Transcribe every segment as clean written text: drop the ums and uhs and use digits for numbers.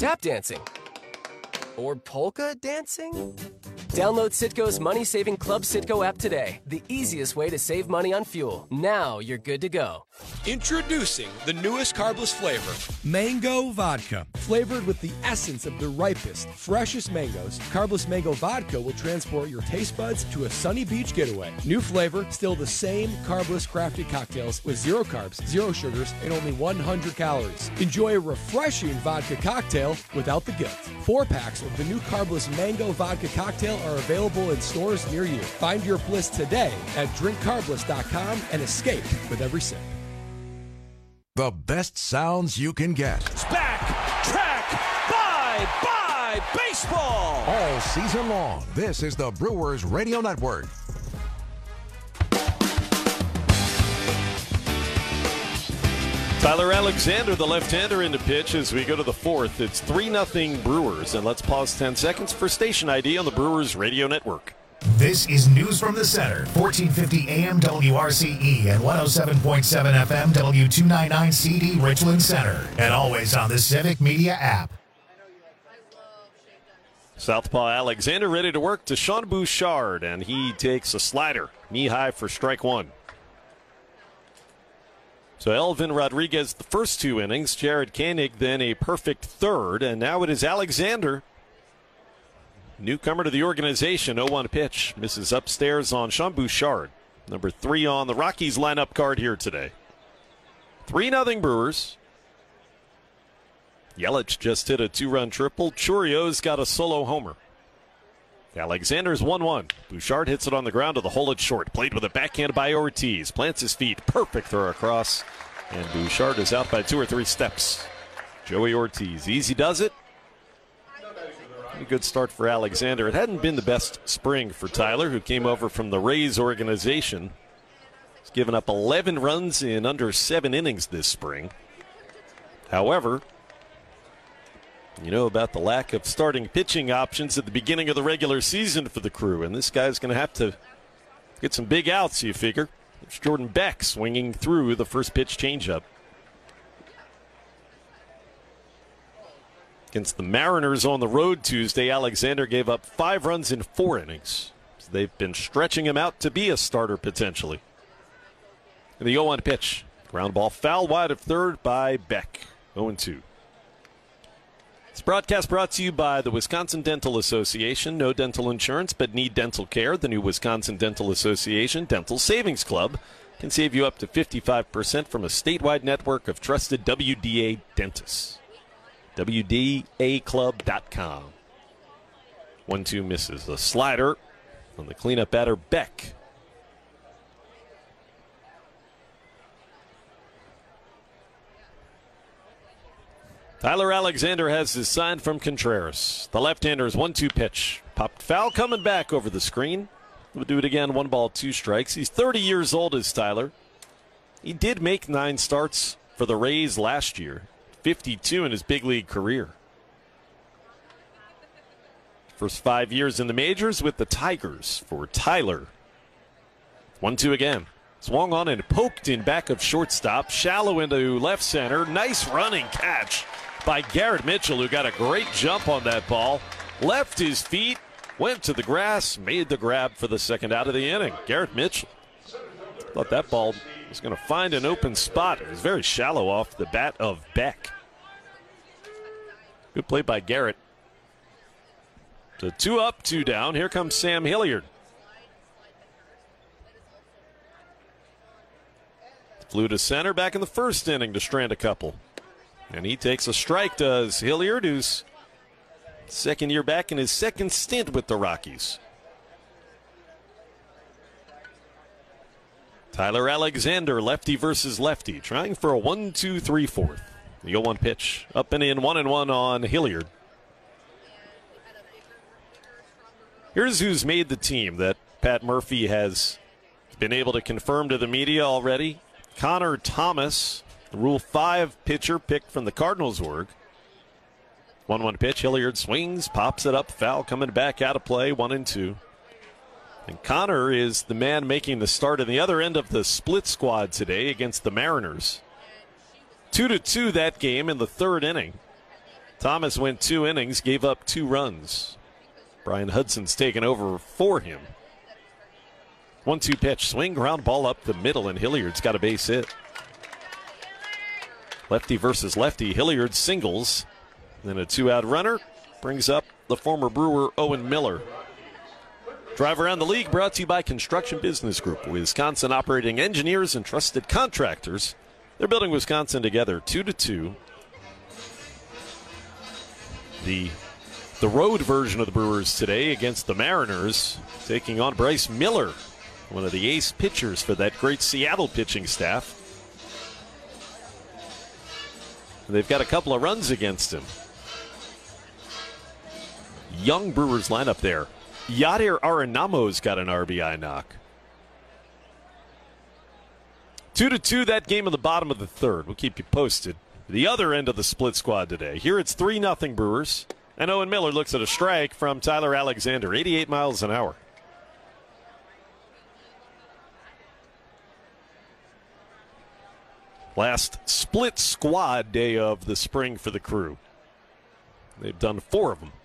tap dancing? Or polka dancing? Download Citgo's money-saving Club Citgo app today. The easiest way to save money on fuel. Now you're good to go. Introducing the newest carbless flavor, Mango Vodka. Flavored with the essence of the ripest, freshest mangoes, Carbless Mango Vodka will transport your taste buds to a sunny beach getaway. New flavor, still the same carbless crafted cocktails with 0 carbs, 0 sugars, and only 100 calories. Enjoy a refreshing vodka cocktail without the guilt. 4 packs of the new Carbless Mango Vodka cocktail are available in stores near you. Find your bliss today at drinkcarbless.com and escape with every sip. The best sounds you can get. It's back, track, bye, baseball. All season long, this is the Brewers Radio Network. Tyler Alexander, the left-hander, into pitch as we go to the 4th. It's 3-0 Brewers, and let's pause 10 seconds for station ID on the Brewers Radio Network. This is News from the Center, 1450 AM WRCE and 107.7 FM W299 CD Richland Center, and always on the Civic Media app. Southpaw Alexander ready to work to Sean Bouchard, and he takes a slider, knee-high for strike 1. So Elvin Rodriguez the first 2 innings, Jared Koenig then a perfect 3rd, and now it is Alexander, newcomer to the organization. 0-1 pitch, misses upstairs on Sean Bouchard, number 3 on the Rockies lineup card here today. 3-0 Brewers. Yelich just hit a 2-run triple. Churio's got a solo homer. Alexander's 1-1. Bouchard hits it on the ground to the hole at short. Played with a backhand by Ortiz. Plants his feet. Perfect throw across. And Bouchard is out by 2 or 3 steps. Joey Ortiz. Easy does it. A good start for Alexander. It hadn't been the best spring for Tyler, who came over from the Rays organization. He's given up 11 runs in under 7 innings this spring. However, you know about the lack of starting pitching options at the beginning of the regular season for the Crew, and this guy's going to have to get some big outs, you figure. It's Jordan Beck swinging through the first pitch changeup. Against the Mariners on the road Tuesday, Alexander gave up 5 runs in 4 innings. So they've been stretching him out to be a starter potentially. And the 0-1 pitch. Ground ball foul wide of 3rd by Beck. 0-2. This broadcast brought to you by the Wisconsin Dental Association. No dental insurance, but need dental care. The new Wisconsin Dental Association Dental Savings Club can save you up to 55% from a statewide network of trusted WDA dentists. WDAclub.com. 1-2 misses. A slider on the cleanup batter, Beck. Tyler Alexander has his sign from Contreras. The left-hander's 1-2 pitch. Popped foul, coming back over the screen. We'll do it again, 1 ball, 2 strikes. He's 30 years old, is Tyler. He did make 9 starts for the Rays last year. 52 in his big league career. First 5 years in the majors with the Tigers for Tyler. 1-2 again. Swung on and poked in back of shortstop. Shallow into left center. Nice running catch by Garrett Mitchell, who got a great jump on that ball. Left his feet, went to the grass, made the grab for the second out of the inning. Garrett Mitchell thought that ball was going to find an open spot. It was very shallow off the bat of Beck. Good play by Garrett. So 2 up, 2 down. Here comes Sam Hilliard. Flew to center back in the first inning to strand a couple. And he takes a strike, does Hilliard, who's second year back in his second stint with the Rockies. Tyler Alexander, lefty versus lefty, trying for a 1-2-3-4. The 0-1 pitch, up and in, 1-1 on Hilliard. Here's who's made the team that Pat Murphy has been able to confirm to the media already. Connor Thomas, the Rule 5 pitcher picked from the Cardinals org. 1-1 pitch, Hilliard swings, pops it up, foul coming back out of play, 1-2. And Connor is the man making the start on the other end of the split squad today against the Mariners. 2-2 that game in the 3rd inning. Thomas went 2 innings, gave up 2 runs. Brian Hudson's taken over for him. 1-2 pitch, swing, ground ball up the middle, and Hilliard's got a base hit. Lefty versus lefty. Hilliard singles. Then a 2-out runner brings up the former Brewer Owen Miller. Drive Around the League brought to you by Construction Business Group, Wisconsin operating engineers and trusted contractors. They're building Wisconsin together, 2-2. The road version of the Brewers today against the Mariners, taking on Bryce Miller, one of the ace pitchers for that great Seattle pitching staff. They've got a couple of runs against him. Young Brewers lineup there. Yadier Arenamo's got an RBI knock. 2-2 that game in the bottom of the third. We'll keep you posted. The other end of the split squad today. Here it's 3-0 Brewers. And Owen Miller looks at a strike from Tyler Alexander, 88 miles an hour. Last split squad day of the spring for the Crew. They've done 4 of them.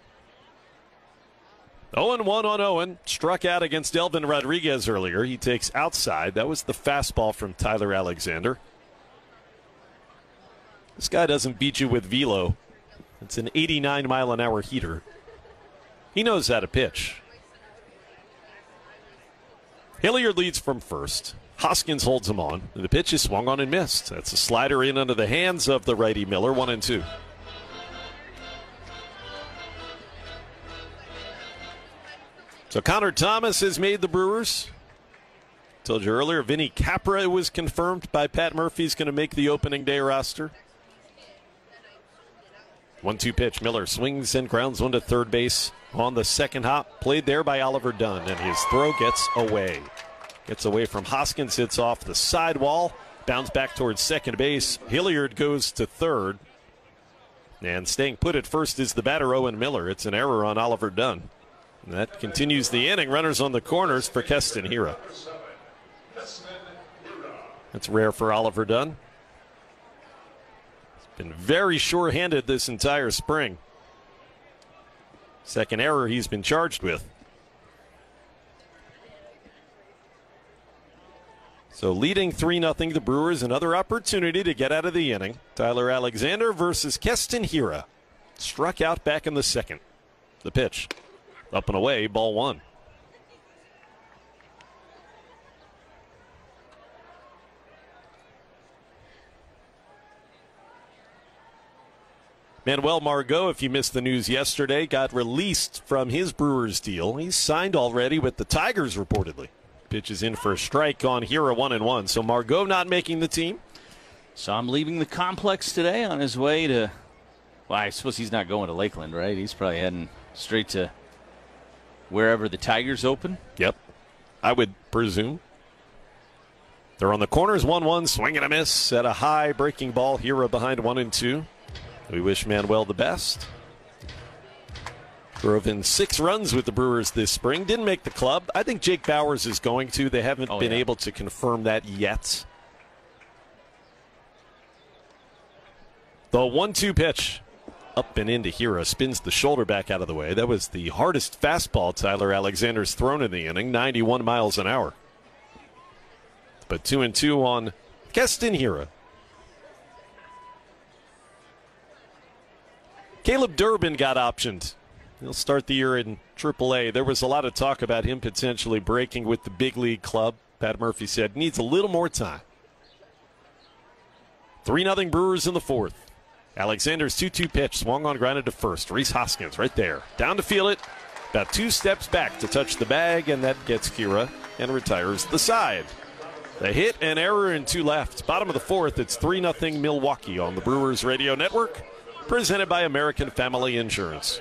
0-1 on Owen. Struck out against Elvin Rodriguez earlier. He takes outside. That was the fastball from Tyler Alexander. This guy doesn't beat you with velo. It's an 89-mile-an-hour heater. He knows how to pitch. Hilliard leads from first. Hoskins holds him on. The pitch is swung on and missed. That's a slider in under the hands of the righty Miller, 1-2. So Connor Thomas has made the Brewers. Told you earlier, Vinny Capra was confirmed by Pat Murphy. He's going to make the opening day roster. 1-2 pitch. Miller swings and grounds one to third base on the second hop. Played there by Oliver Dunn, and his throw gets away. Gets away from Hoskins, hits off the sidewall. Bounds back towards second base. Hilliard goes to third. And staying put at first is the batter, Owen Miller. It's an error on Oliver Dunn. And that continues the inning. Runners on the corners for Keston Hiura. That's rare for Oliver Dunn. He's been very sure-handed this entire spring. Second error he's been charged with. So leading 3-0 the Brewers, another opportunity to get out of the inning. Tyler Alexander versus Keston Hiura. Struck out back in the second. The pitch. Up and away, ball 1. Manuel Margot, if you missed the news yesterday, got released from his Brewers deal. He's signed already with the Tigers, reportedly. Pitches in for a strike on Hiura, 1-1. So Margot not making the team. Saw him leaving the complex today on his way to, well, I suppose he's not going to Lakeland, right? He's probably heading straight to wherever the Tigers open. Yep, I would presume. They're on the corners, 1-1, swing and a miss at a high breaking ball. Hiura behind 1-2. We wish Manuel the best. Drove in 6 runs with the Brewers this spring. Didn't make the club. I think Jake Bowers is going to. They haven't been able to confirm that yet. The 1-2 pitch. Up and into Hiura, spins the shoulder back out of the way. That was the hardest fastball Tyler Alexander's thrown in the inning, 91 miles an hour. But 2-2 on Keston Hiura. Caleb Durbin got optioned. He'll start the year in AAA. There was a lot of talk about him potentially breaking with the big league club. Pat Murphy said needs a little more time. 3-0 Brewers in the fourth. Alexander's 2-2 pitch, swung on, grounded to first. Rhys Hoskins right there. Down to field it. About 2 steps back to touch the bag, and that gets Hiura and retires the side. The hit and error in 2 left. Bottom of the fourth, it's 3-0 Milwaukee on the Brewers Radio Network. Presented by American Family Insurance.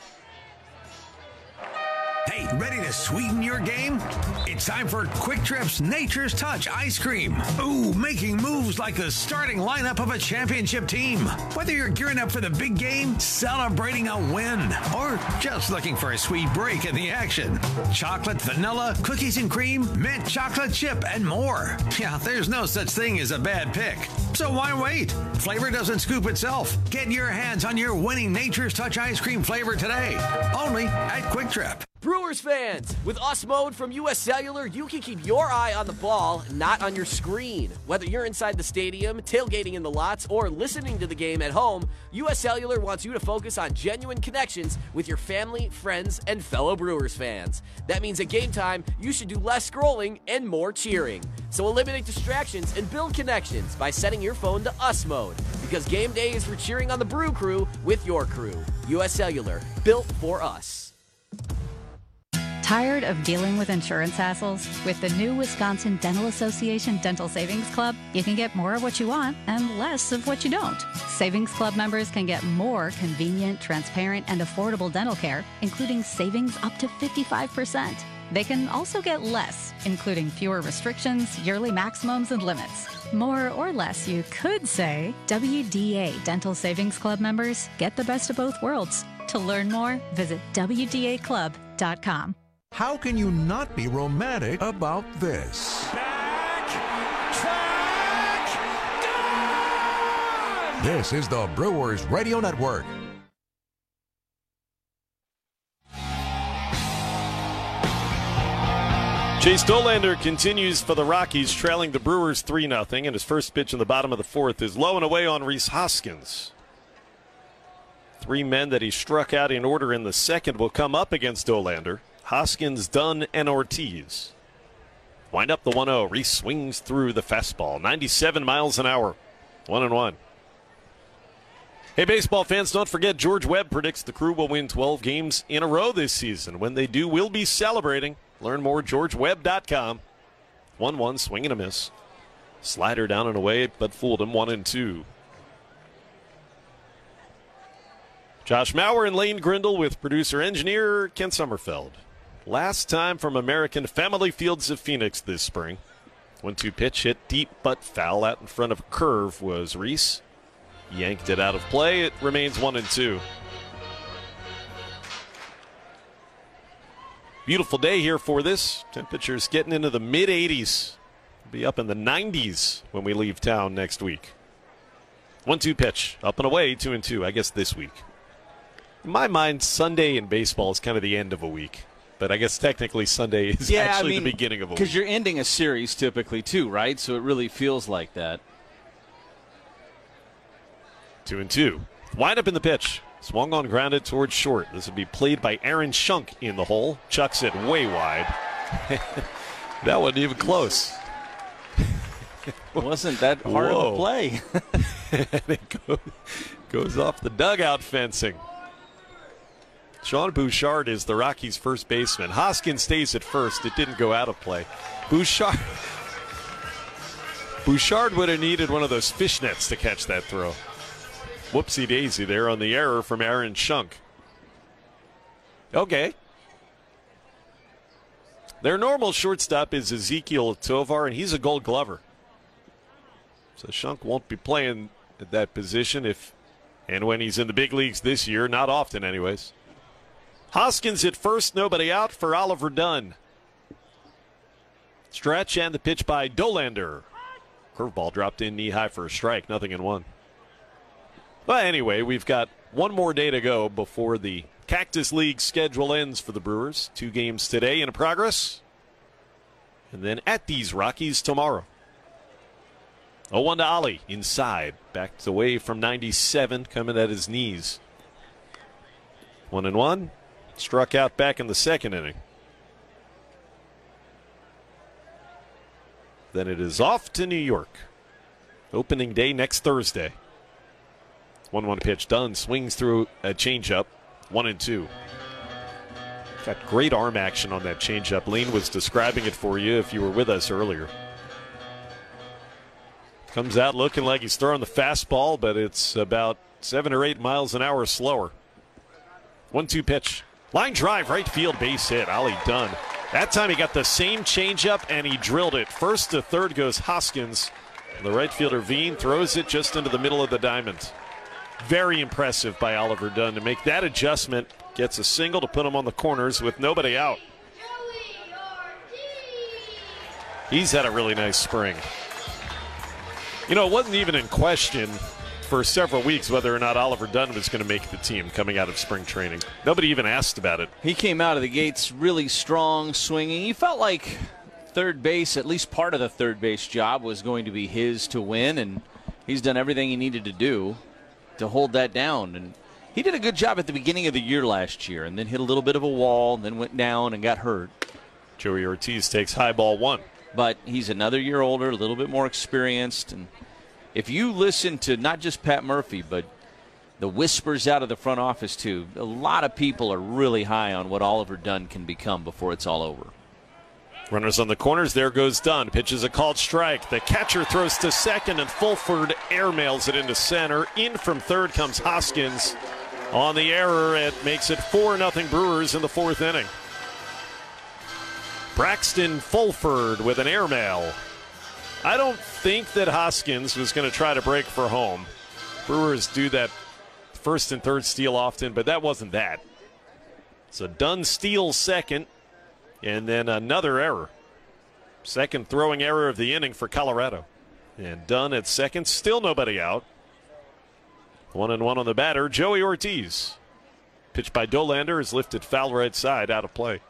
Hey, ready to sweeten your game? It's time for Quick Trip's Nature's Touch Ice Cream. Ooh, making moves like the starting lineup of a championship team. Whether you're gearing up for the big game, celebrating a win, or just looking for a sweet break in the action. Chocolate, vanilla, cookies and cream, mint chocolate chip, and more. Yeah, there's no such thing as a bad pick. So why wait? Flavor doesn't scoop itself. Get your hands on your winning Nature's Touch ice cream flavor today. Only at Quick Trip. Brewers fans, with US Mode from US Cellular, you can keep your eye on the ball, not on your screen. Whether you're inside the stadium, tailgating in the lots, or listening to the game at home, US Cellular wants you to focus on genuine connections with your family, friends, and fellow Brewers fans. That means at game time, you should do less scrolling and more cheering. So eliminate distractions and build connections by setting your phone to US Mode, because game day is for cheering on the Brew Crew with your crew. US Cellular, built for us. Tired of dealing with insurance hassles? With the new Wisconsin Dental Association Dental Savings Club, you can get more of what you want and less of what you don't. Savings Club members can get more convenient, transparent, and affordable dental care, including savings up to 55%. They can also get less, including fewer restrictions, yearly maximums, and limits. More or less, you could say. WDA Dental Savings Club members get the best of both worlds. To learn more, visit WDAclub.com. How can you not be romantic about this? This is the Brewers Radio Network. Chase Dollander continues for the Rockies, trailing the Brewers 3-0, and his first pitch in the bottom of the fourth is low and away on Rhys Hoskins. Three men that he struck out in order in the second will come up against Dollander. Hoskins, Dunn, and Ortiz. Wind up the 1-0. Rhys swings through the fastball. 97 miles an hour. 1-1. Hey, baseball fans, don't forget George Webb predicts the Crew will win 12 games in a row this season. When they do, we'll be celebrating. Learn more at GeorgeWebb.com. 1-1, swing and a miss. Slider down and away, but fooled him. 1-2. Josh Mauer and Lane Grindle with producer-engineer Ken Sommerfeld. Last time from American Family Fields of Phoenix this spring. 1-2 pitch hit deep but foul out in front of a curve was Rhys. Yanked it out of play. It remains 1-2. Beautiful day here for this. Temperatures getting into the mid-80s. Be up in the 90s when we leave town next week. 1-2 pitch. Up and away, 2-2, I guess this week. In my mind, Sunday in baseball is kind of the end of a week. But I guess technically Sunday is the beginning of a week. Because you're ending a series typically too, right? So it really feels like that. 2-2. Wind up in the pitch. Swung on, grounded towards short. This would be played by Aaron Schunk in the hole. Chucks it way wide. That wasn't even close. Wasn't that hard of a play? And it goes off the dugout fencing. Sean Bouchard is the Rockies' first baseman. Hoskins stays at first. It didn't go out of play. Bouchard would have needed one of those fishnets to catch that throw. Whoopsie daisy there on the error from Aaron Schunk. Okay. Their normal shortstop is Ezekiel Tovar, and he's a Gold Glover. So Schunk won't be playing at that position if and when he's in the big leagues this year. Not often, anyways. Hoskins at first, nobody out for Oliver Dunn. Stretch and the pitch by Dollander. Curveball dropped in knee high for a strike, 0-1. Well, anyway, we've got one more day to go before the Cactus League schedule ends for the Brewers. 2 games today in progress. And then at these Rockies tomorrow. 0-1 to Ollie inside. Backed away from 97, coming at his knees. 1-1. Struck out back in the second inning. Then it is off to New York. Opening day next Thursday. 1-1 pitch. Dunn swings through a changeup. 1-2. Got great arm action on that changeup. Lane was describing it for you if you were with us earlier. Comes out looking like he's throwing the fastball, but it's about 7 or 8 miles an hour slower. 1-2 pitch. Line drive, right field, base hit. Ollie Dunn. That time he got the same changeup and he drilled it. First to third goes Hoskins. The right fielder Veen throws it just into the middle of the diamond. Very impressive by Oliver Dunn to make that adjustment. Gets a single to put him on the corners with nobody out. He's had a really nice spring. You know, it wasn't even in question for several weeks whether or not Oliver Dunn was going to make the team coming out of spring training. Nobody even asked about it. He came out of the gates really strong, swinging. He felt like third base, at least part of the third base job, was going to be his to win, and he's done everything he needed to do to hold that down. And he did a good job at the beginning of the year last year, and then hit a little bit of a wall, and then went down and got hurt. Joey Ortiz takes high ball 1. But he's another year older, a little bit more experienced, and if you listen to not just Pat Murphy, but the whispers out of the front office, too, a lot of people are really high on what Oliver Dunn can become before it's all over. Runners on the corners. There goes Dunn. Pitches a called strike. The catcher throws to second, and Fulford airmails it into center. In from third comes Hoskins. On the error, it makes it 4-0 Brewers in the 4th inning. Braxton Fulford with an airmail. I don't think that Hoskins was going to try to break for home. Brewers do that first and third steal often, but that wasn't that. So Dunn steals second, and then another error. Second throwing error of the inning for Colorado. And Dunn at second, still nobody out. 1-1 on the batter, Joey Ortiz. Pitch by Dolander is lifted foul right side, out of play.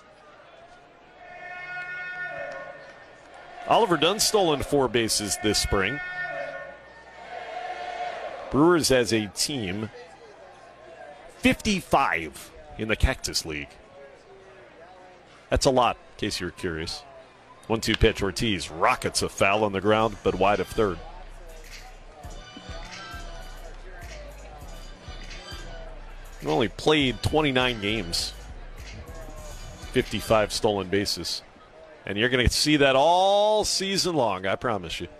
Oliver Dunn stolen 4 bases this spring. Brewers as a team, 55 in the Cactus League. That's a lot, in case you're curious. 1-2 pitch, Ortiz rockets a foul on the ground, but wide of third. He only played 29 games, 55 stolen bases. And you're going to see that all season long, I promise you.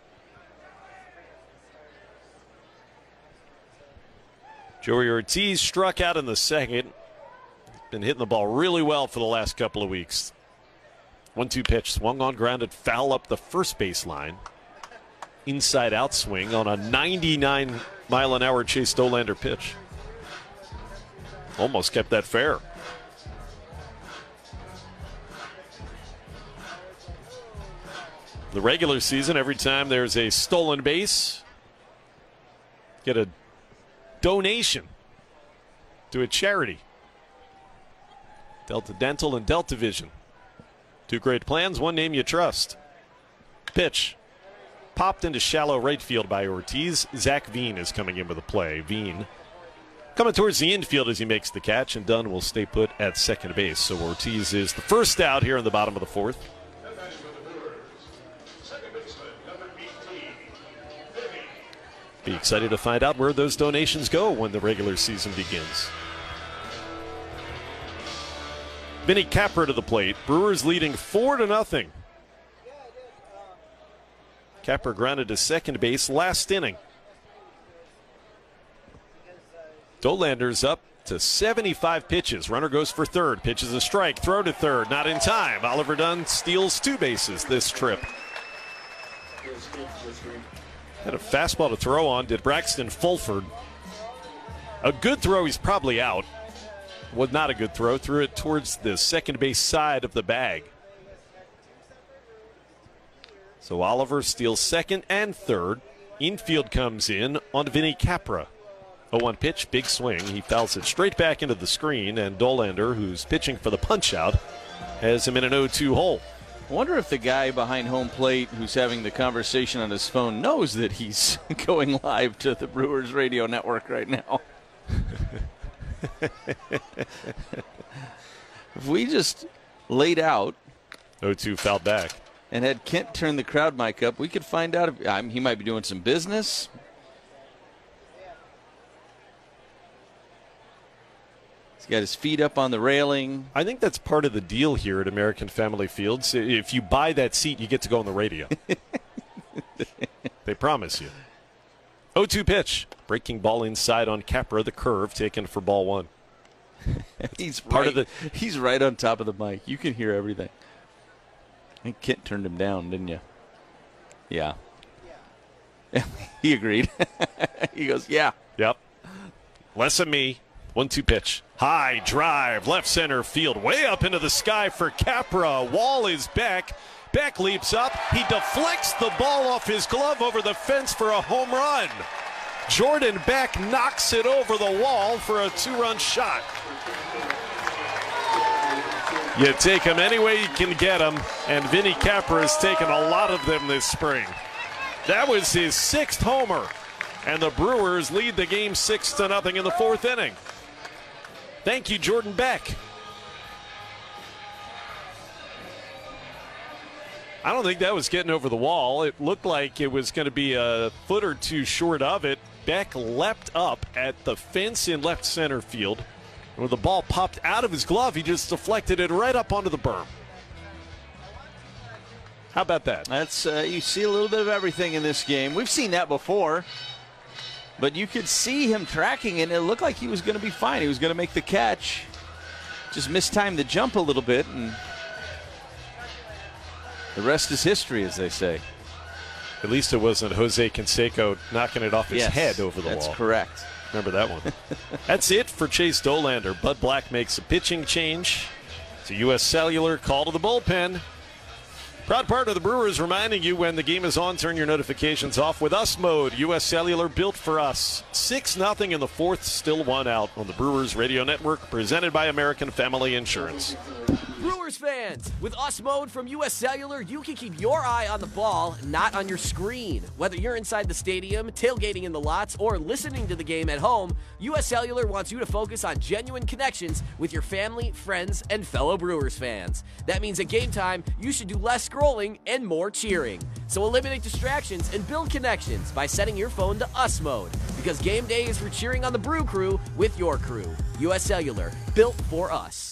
Joey Ortiz struck out in the second. Been hitting the ball really well for the last couple of weeks. 1-2 pitch, swung on, grounded, foul up the first baseline. Inside out swing on a 99-mile-an-hour Chase Dolander pitch. Almost kept that fair. The regular season, every time there's a stolen base, get a donation to a charity. Delta Dental and Delta Vision. 2 great plans, one name you trust. Pitch. Popped into shallow right field by Ortiz. Zach Veen is coming in with a play. Veen coming towards the infield as he makes the catch, and Dunn will stay put at second base. So Ortiz is the first out here in the bottom of the 4th. Be excited to find out where those donations go when the regular season begins. Vinny Capra to the plate. Brewers leading 4-0. Capra grounded to second base last inning. Dolander's up to 75 pitches. Runner goes for third. Pitches a strike. Throw to third. Not in time. Oliver Dunn steals 2 bases this trip. Had a fastball to throw on, did Braxton Fulford. A good throw, he's probably out. Was not a good throw, threw it towards the second base side of the bag. So Oliver steals second and third. Infield comes in on Vinny Capra. 0-1 pitch, big swing. He fouls it straight back into the screen, and Dolander, who's pitching for the punch-out, has him in an 0-2 hole. I wonder if the guy behind home plate who's having the conversation on his phone knows that he's going live to the Brewers radio network right now. If we just laid out 0-2 fouled back and had Kent turn the crowd mic up, we could find out if he might be doing some business. He's got his feet up on the railing. I think that's part of the deal here at American Family Fields. If you buy that seat, you get to go on the radio. They promise you. 0-2 pitch. Breaking ball inside on Capra, the curve taken for ball 1. He's right on top of the mic. You can hear everything. I think Kent turned him down, didn't you? Yeah. He agreed. He goes, yeah. Yep. Less of me. 1-2 pitch. High drive, left center field, way up into the sky for Capra. Wall is back. Beck leaps up. He deflects the ball off his glove over the fence for a home run. Jordan Beck knocks it over the wall for a 2-run shot. You take him any way you can get him, and Vinny Capra has taken a lot of them this spring. That was his 6th homer, and the Brewers lead the game 6-0 in the 4th inning. Thank you, Jordan Beck. I don't think that was getting over the wall. It looked like it was going to be a foot or two short of it. Beck leapt up at the fence in left center field. And when the ball popped out of his glove, he just deflected it right up onto the berm. How about that? That's you see a little bit of everything in this game. We've seen that before. But you could see him tracking it, and it looked like he was going to be fine. He was going to make the catch. Just mistimed the jump a little bit, and the rest is history, as they say. At least it wasn't Jose Canseco knocking it off his head over the wall. That's correct. Remember that one. That's it for Chase Dollander. Bud Black makes a pitching change. It's a U.S. Cellular call to the bullpen. Proud partner of the Brewers reminding you when the game is on, turn your notifications off with Us Mode. U.S. Cellular built for us. 6-0 in the 4th, still 1 out on the Brewers Radio Network, presented by American Family Insurance. Brewers fans, with Us Mode from U.S. Cellular, you can keep your eye on the ball, not on your screen. Whether you're inside the stadium, tailgating in the lots, or listening to the game at home, U.S. Cellular wants you to focus on genuine connections with your family, friends, and fellow Brewers fans. That means at game time, you should do less scrolling and more cheering. So eliminate distractions and build connections by setting your phone to Us Mode, because game day is for cheering on the Brew Crew with your crew. U.S. Cellular, built for us.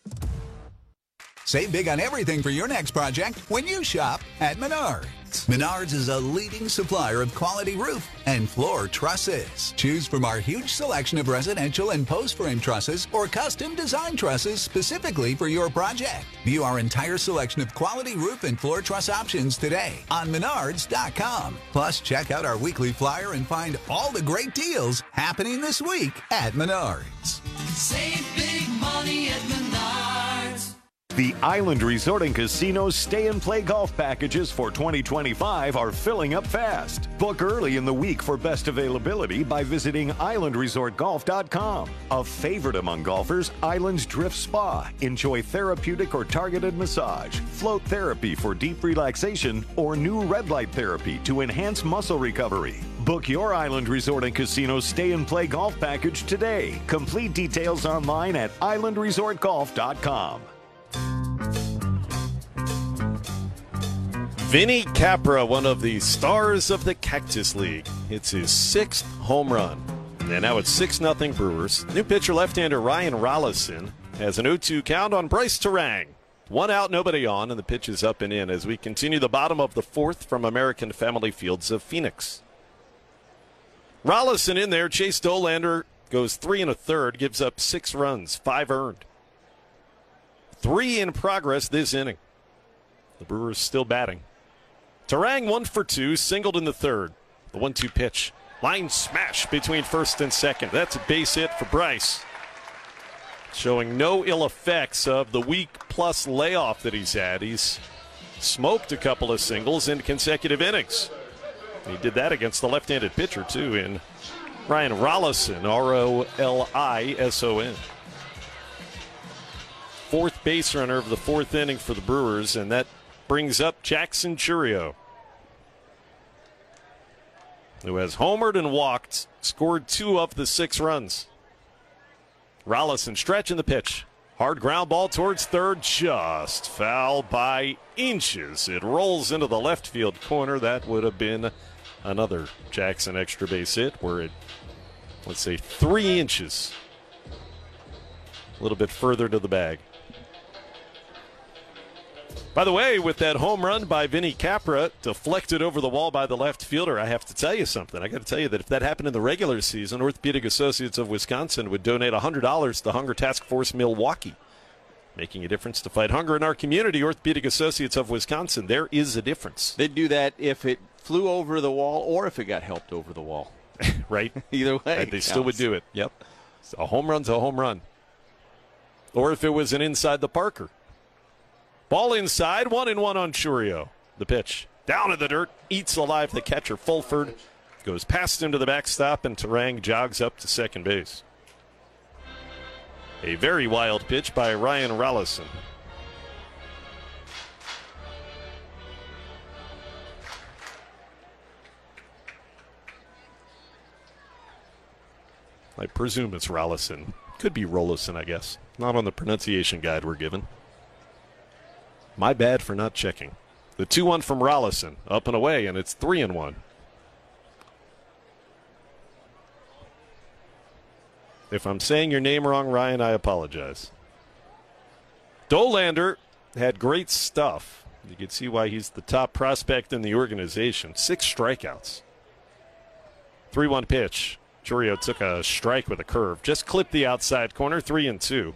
Save big on everything for your next project when you shop at Menards. Menards is a leading supplier of quality roof and floor trusses. Choose from our huge selection of residential and post-frame trusses or custom design trusses specifically for your project. View our entire selection of quality roof and floor truss options today on Menards.com. Plus, check out our weekly flyer and find all the great deals happening this week at Menards. Save big money at Menards. The Island Resort and Casino Stay and Play Golf packages for 2025 are filling up fast. Book early in the week for best availability by visiting islandresortgolf.com. A favorite among golfers, Islands Drift Spa. Enjoy therapeutic or targeted massage, float therapy for deep relaxation, or new red light therapy to enhance muscle recovery. Book your Island Resort and Casino Stay and Play Golf package today. Complete details online at islandresortgolf.com. Vinny Capra, one of the stars of the Cactus League, hits his 6th home run. And now it's 6-0 Brewers. New pitcher left-hander Ryan Rollison has an 0-2 count on Bryce Turang. 1 out, nobody on, and the pitch is up and in as we continue the bottom of the 4th from American Family Fields of Phoenix. Rollison in there. Chase Dollander goes 3 1/3, gives up 6 runs, 5 earned. 3 in progress this inning. The Brewers still batting. Turang 1 for 2, singled in the 3rd. The 1-2 pitch. Line smash between first and second. That's a base hit for Bryce. Showing no ill effects of the week-plus layoff that he's had. He's smoked a couple of singles in consecutive innings. He did that against the left-handed pitcher, too, in Ryan Rollison, Rollison. 4th base runner of the 4th inning for the Brewers, and that brings up Jackson Chourio, who has homered and walked, scored 2 of the 6 runs. Rollison stretching the pitch. Hard ground ball towards third, just foul by inches. It rolls into the left field corner. That would have been another Jackson extra base hit, where it, let's say, 3 inches. A little bit further to the bag. By the way, with that home run by Vinny Capra, deflected over the wall by the left fielder, I have to tell you something. I got to tell you that if that happened in the regular season, Orthopedic Associates of Wisconsin would donate $100 to Hunger Task Force Milwaukee. Making a difference to fight hunger in our community, Orthopedic Associates of Wisconsin. There is a difference. They'd do that if it flew over the wall or if it got helped over the wall. Right? Either way. They still would do it. Yep. A home run's a home run. Or if it was an inside the Parker. Ball inside, 1-1 on Chourio. The pitch down in the dirt, eats alive the catcher Fulford. Goes past him to the backstop, and Terang jogs up to second base. A very wild pitch by Ryan Rollison. I presume it's Rollison. Could be Rollison, I guess. Not on the pronunciation guide we're given. My bad for not checking. The 2-1 from Rollison, up and away, and it's 3-1. If I'm saying your name wrong, Ryan, I apologize. Dolander had great stuff. You can see why he's the top prospect in the organization. 6 strikeouts. 3-1 pitch. Chourio took a strike with a curve. Just clipped the outside corner, 3-2.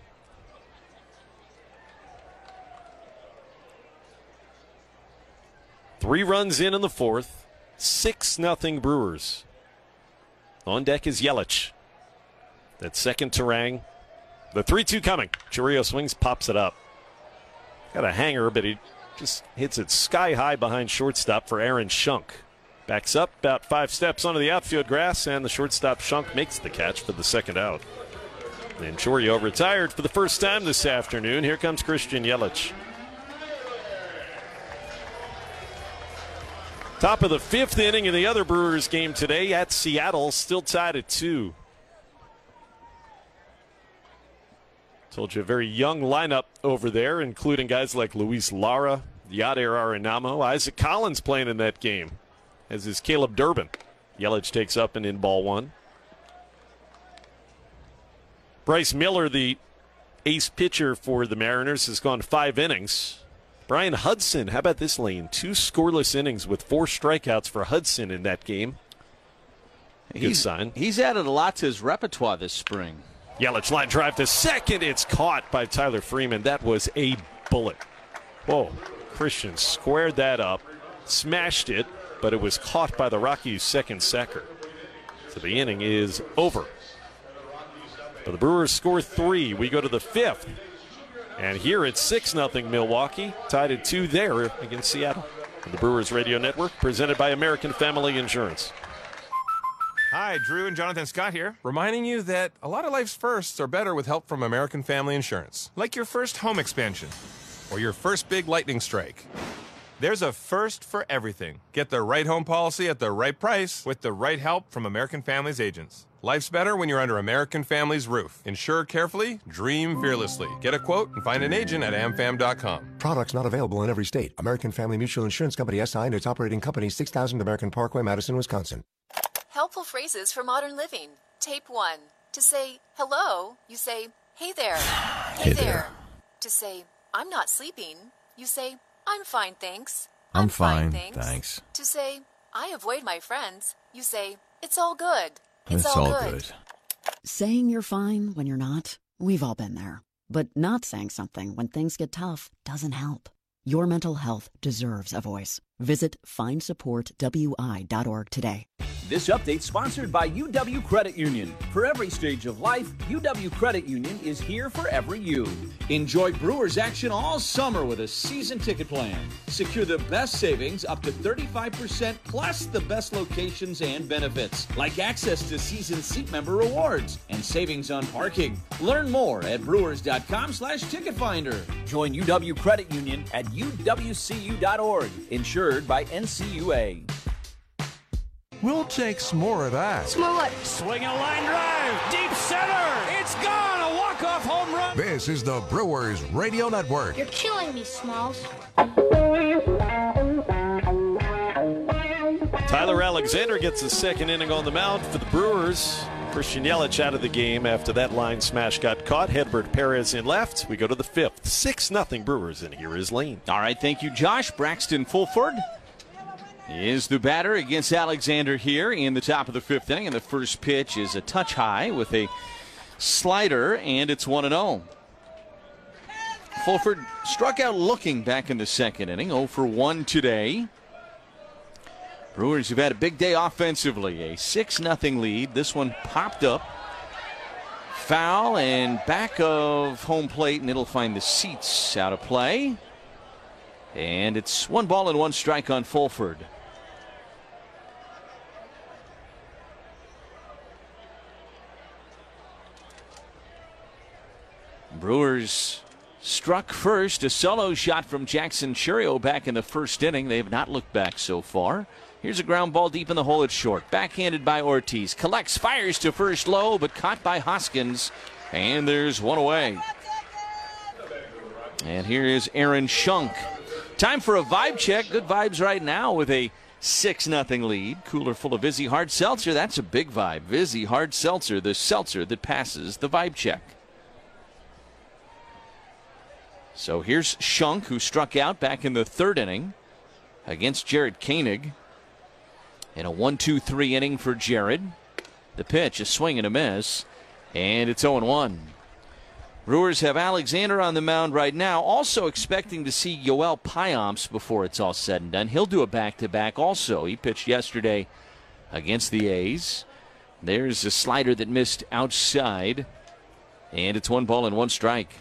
Three runs in the fourth. 6-0 Brewers. On deck is Yelich. That second Terang. The 3-2 coming. Chourio swings, pops it up. Got a hanger, but he just hits it sky high behind shortstop for Aaron Schunk. Backs up about 5 steps onto the outfield grass, and the shortstop Schunk makes the catch for the second out. And Chourio retired for the first time this afternoon. Here comes Christian Yelich. Top of the 5th inning of the other Brewers game today at Seattle, still tied at 2. Told you a very young lineup over there, including guys like Luis Lara, Yadier Arenamo, Isaac Collins playing in that game, as is Caleb Durbin. Yelich takes up and in ball 1. Bryce Miller, the ace pitcher for the Mariners, has gone 5 innings. Brian Hudson, how about this, Lane? 2 scoreless innings with 4 strikeouts for Hudson in that game. Good sign. He's added a lot to his repertoire this spring. Yelich line drive to second. It's caught by Tyler Freeman. That was a bullet. Whoa. Christian squared that up, smashed it, but it was caught by the Rockies' second sacker. So the inning is over. But the Brewers score 3. We go to the 5th. And here it's 6-0 Milwaukee, tied at 2 there against Seattle. And the Brewers Radio Network, presented by American Family Insurance. Hi, Drew and Jonathan Scott here, reminding you that a lot of life's firsts are better with help from American Family Insurance. Like your first home expansion or your first big lightning strike. There's a first for everything. Get the right home policy at the right price with the right help from American Family's agents. Life's better when you're under American Family's roof. Insure carefully, dream fearlessly. Get a quote and find an agent at amfam.com. Products not available in every state. American Family Mutual Insurance Company SI and its operating company, 6000 American Parkway, Madison, Wisconsin. Helpful phrases for modern living. Tape 1. To say hello, you say, hey there. Hey there. To say, I'm not sleeping, you say, I'm fine, thanks. I'm fine, thanks. To say, I avoid my friends, you say, it's all good. It's all good. Saying you're fine when you're not, we've all been there. But not saying something when things get tough doesn't help. Your mental health deserves a voice. Visit findsupportwi.org today. This update sponsored by UW Credit Union. For every stage of life, UW Credit Union is here for every you. Enjoy Brewers action all summer with a season ticket plan. Secure the best savings up to 35% plus the best locations and benefits, like access to season seat member rewards and savings on parking. Learn more at brewers.com/ticketfinder. Join UW Credit Union at uwcu.org. Insured by NCUA. We'll take some more of that. Smell it. Swing a line drive. Deep center. It's gone. A walk-off home run. This is the Brewers Radio Network. You're killing me, Smalls. Tyler Alexander gets the second inning on the mound for the Brewers. Christian Yelich out of the game after that line smash got caught. Hedbert Perez in left. We go to the 5th. 6-0 Brewers, and here is Lane. All right, thank you, Josh. Braxton Fulford is the batter against Alexander here in the top of the 5th inning. And the first pitch is a touch high with a slider, and it's 1-0. Fulford struck out looking back in the second inning. 0 for 1 today. Brewers have had a big day offensively. A 6-0 lead. This one popped up. Foul and back of home plate, and it'll find the seats out of play. And it's 1 ball and 1 strike on Fulford. Brewers struck first. A solo shot from Jackson Churio back in the first inning. They have not looked back so far. Here's a ground ball deep in the hole. It's short. Backhanded by Ortiz. Collects, fires to first low, but caught by Hoskins. And there's one away. And here is Aaron Schunk. Time for a vibe check. Good vibes right now with a 6-0 lead. Cooler full of Vizzy Hard Seltzer. That's a big vibe. Vizzy Hard Seltzer, the seltzer that passes the vibe check. So here's Schunk, who struck out back in the third inning against Jared Koenig. In a 1-2-3 inning for Jared. The pitch, a swing and a miss, and it's 0-1. Brewers have Alexander on the mound right now, also expecting to see Yoel Payamps before it's all said and done. He'll do a back-to-back also. He pitched yesterday against the A's. There's a slider that missed outside, and it's 1 ball and 1 strike.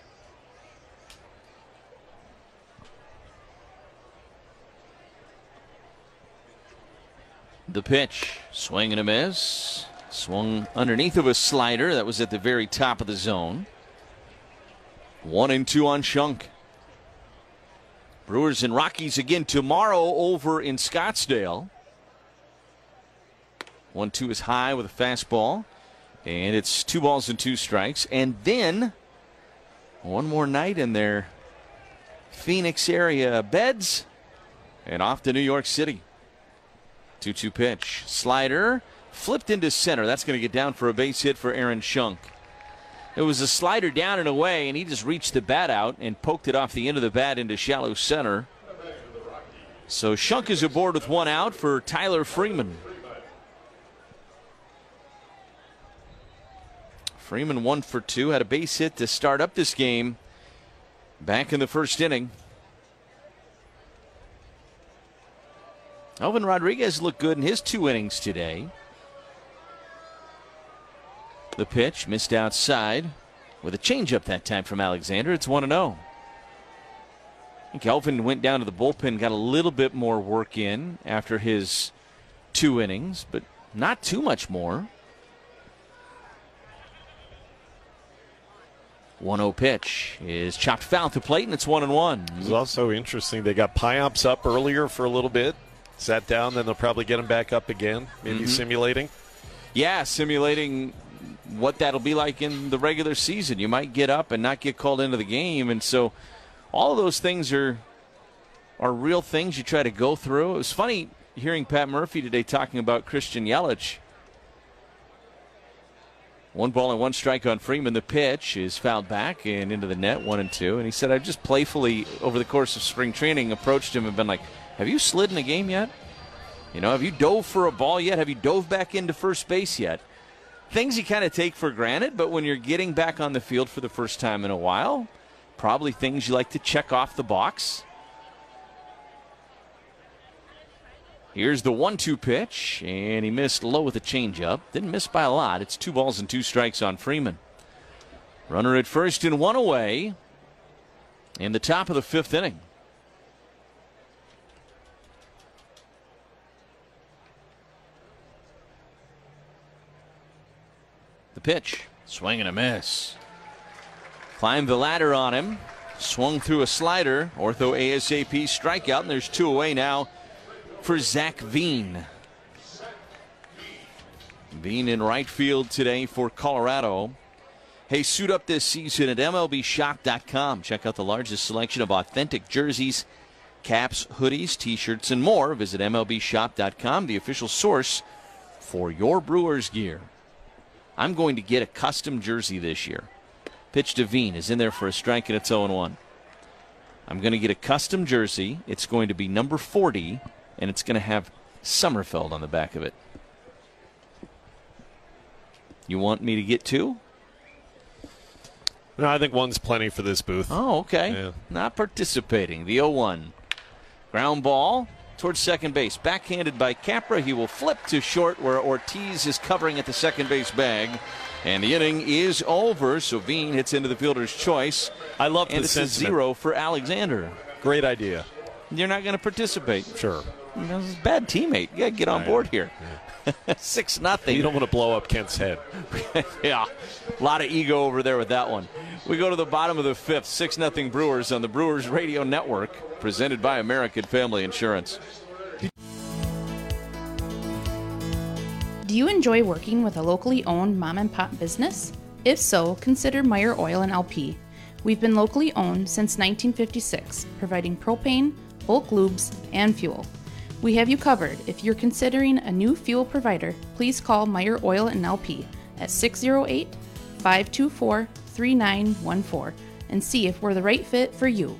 The pitch, swing and a miss. Swung underneath of a slider that was at the very top of the zone. 1-2 on Schunk. Brewers and Rockies again tomorrow over in Scottsdale. 1-2 is high with a fastball. And it's 2 balls and 2 strikes. And then one more night in their Phoenix area beds and off to New York City. 2-2 pitch. Slider flipped into center. That's going to get down for a base hit for Aaron Schunk. It was a slider down and away, and he just reached the bat out and poked it off the end of the bat into shallow center. So Schunk is aboard with 1 out for Tyler Freeman. Freeman 1 for 2, had a base hit to start up this game back in the first inning. Elvin Rodriguez looked good in his 2 innings today. The pitch missed outside with a changeup that time from Alexander. It's 1-0. I think Elvin went down to the bullpen, got a little bit more work in after his 2 innings, but not too much more. 1-0 pitch is chopped foul at the plate, and it's 1-1. It's also interesting. They got Payamps up earlier for a little bit. Sat down, then they'll probably get him back up again, maybe simulating. Yeah, simulating what that'll be like in the regular season. You might get up and not get called into the game, and so all of those things are real things you try to go through. It was funny hearing Pat Murphy today talking about Christian Yelich. 1 ball and 1 strike on Freeman. The pitch is fouled back and into the net, 1-2. And he said, I just playfully, over the course of spring training, approached him and been like, have you slid in a game yet? You know, have you dove for a ball yet? Have you dove back into first base yet? Things you kind of take for granted, but when you're getting back on the field for the first time in a while, probably things you like to check off the box. Here's the 1-2 pitch, and he missed low with a changeup. Didn't miss by a lot. It's 2 balls and 2 strikes on Freeman. Runner at first and 1 away in the top of the 5th inning. The pitch, swing and a miss. Climbed the ladder on him, swung through a slider, ortho ASAP strikeout, and there's 2 away now for Zach Veen. Veen in right field today for Colorado. Hey, suit up this season at MLBShop.com. Check out the largest selection of authentic jerseys, caps, hoodies, t-shirts, and more. Visit MLBShop.com, the official source for your Brewers gear. I'm going to get a custom jersey this year. Pitch to Veen is in there for a strike, and it's 0-1. I'm going to get a custom jersey. It's going to be number 40, and it's going to have Summerfeld on the back of it. You want me to get 2? No, I think 1's plenty for this booth. Oh, okay. Yeah. Not participating. The 0-1. Ground ball towards second base. Backhanded by Capra. He will flip to short where Ortiz is covering at the second base bag. And the inning is over. So Veen hits into the fielder's choice. I love and the it's sentiment. a 0 for Alexander. Great idea. You're not going to participate. Sure. You know, this is a bad teammate. You got to get on board here. 6-0. You don't want to blow up Kent's head. Yeah, a lot of ego over there with that one. We go to the bottom of the fifth. 6-0 Brewers on the Brewers Radio Network, presented by American Family Insurance. Do you enjoy working with a locally owned mom-and-pop business? If so, consider Meyer Oil & LP. We've been locally owned since 1956, providing propane, bulk lubes, and fuel. We have you covered. If you're considering a new fuel provider, please call Meyer Oil & LP at 608-524-3914 and see if we're the right fit for you.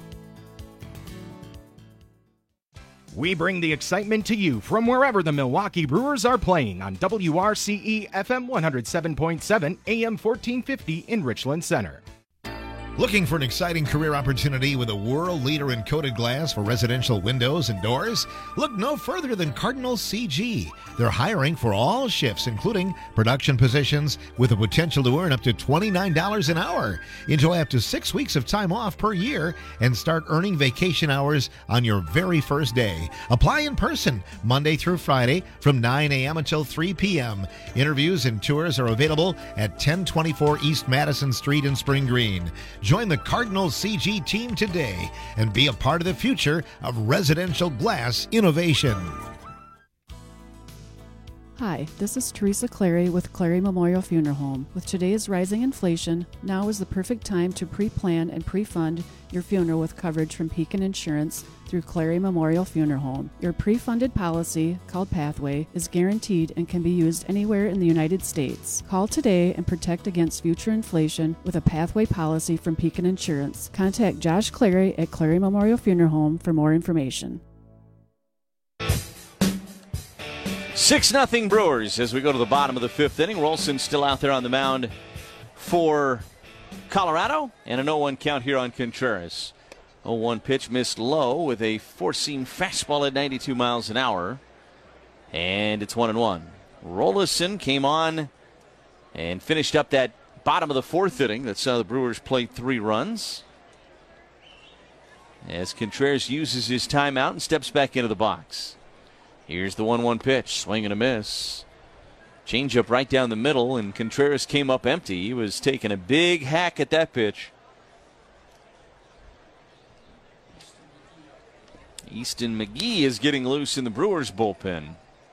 We bring the excitement to you from wherever the Milwaukee Brewers are playing on WRCE FM 107.7 AM 1450 in Richland Center. Looking for an exciting career opportunity with a world leader in coated glass for residential windows and doors? Look no further than Cardinal CG. They're hiring for all shifts, including production positions, with the potential to earn up to $29 an hour. Enjoy up to 6 weeks of time off per year and start earning vacation hours on your very first day. Apply in person Monday through Friday from 9 a.m. until 3 p.m. Interviews and tours are available at 1024 East Madison Street in Spring Green. Join the Cardinal CG team today and be a part of the future of residential glass innovation. Hi, this is Teresa Clary with Clary Memorial Funeral Home. With today's rising inflation, now is the perfect time to pre-plan and pre-fund your funeral with coverage from Pekin Insurance through Clary Memorial Funeral Home. Your pre-funded policy, called Pathway, is guaranteed and can be used anywhere in the United States. Call today and protect against future inflation with a Pathway policy from Pekin Insurance. Contact Josh Clary at Clary Memorial Funeral Home for more information. 6-0 Brewers as we go to the bottom of the fifth inning. Rolson's still out there on the mound for Colorado, and an 0-1 count here on Contreras. 0-1 pitch missed low with a four-seam fastball at 92 miles an hour, and it's 1-1. Rolison came on and finished up that bottom of the fourth inning. That's how the Brewers played 3 runs. As Contreras uses his timeout and steps back into the box. Here's the 1-1 pitch, swing and a miss. Changeup right down the middle, and Contreras came up empty. He was taking a big hack at that pitch. Easton McGee is getting loose in the Brewers bullpen.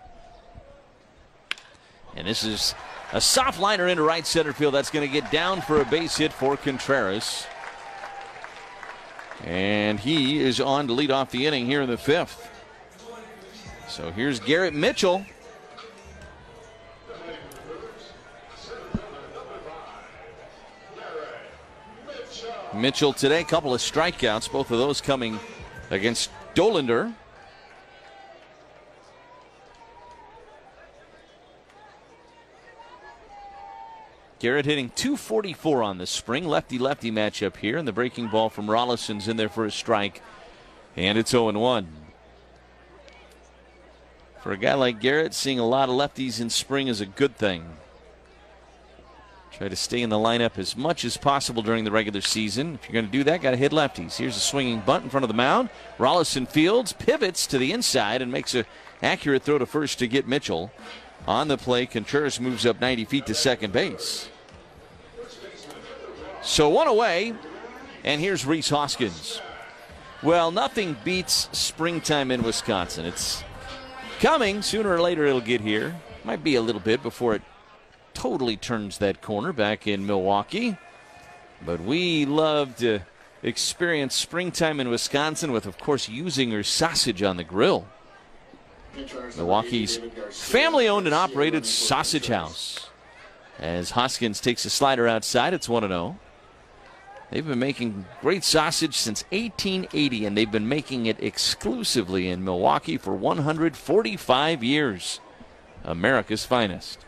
And this is a soft liner into right center field. That's going to get down for a base hit for Contreras. And he is on to lead off the inning here in the fifth. So here's Garrett Mitchell. Mitchell today, a couple of strikeouts, both of those coming against Dollander. Garrett hitting .244 on the spring. Lefty-lefty matchup here, and the breaking ball from Rollison's in there for a strike. And it's 0-1. For a guy like Garrett, seeing a lot of lefties in spring is a good thing. Try to stay in the lineup as much as possible during the regular season. If you're going to do that, got to hit lefties. Here's a swinging bunt in front of the mound. Rollison fields, pivots to the inside, and makes an accurate throw to first to get Mitchell. On the play, Contreras moves up 90 feet to second base. So one away, and here's Rhys Hoskins. Well, nothing beats springtime in Wisconsin. It's coming. Sooner or later it'll get here. Might be a little bit before it totally turns that corner back in Milwaukee. But we love to experience springtime in Wisconsin with, of course, Usinger sausage on the grill. Milwaukee's family-owned and operated sausage house. As Hoskins takes a slider outside, it's 1-0. They've been making great sausage since 1880, and they've been making it exclusively in Milwaukee for 145 years. America's finest.